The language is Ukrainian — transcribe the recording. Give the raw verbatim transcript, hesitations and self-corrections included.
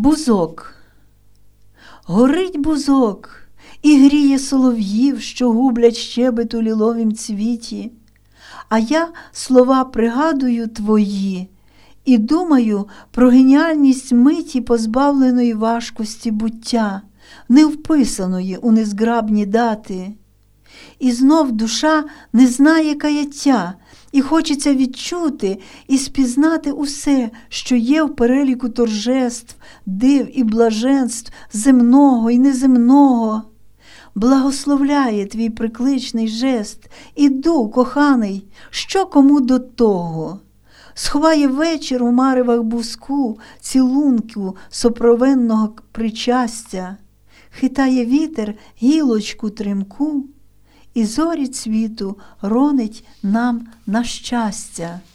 Бузок. Горить бузок і гріє солов'їв, що гублять щебет у ліловім цвіті. А я слова пригадую твої і думаю про геніальність миті, позбавленої важкості буття, не вписаної у незграбні дати. І знов душа не знає каяття, і хочеться відчути і спізнати усе, що є в переліку торжеств, див і блаженств земного і неземного. Благословляє твій прикличний жест, іду, коханий, що кому до того. Сховає вечір у маревах бузку, цілунку сопровенного причастя, хитає вітер гілочку тремку, і зорі цвіту ронить нам на щастя.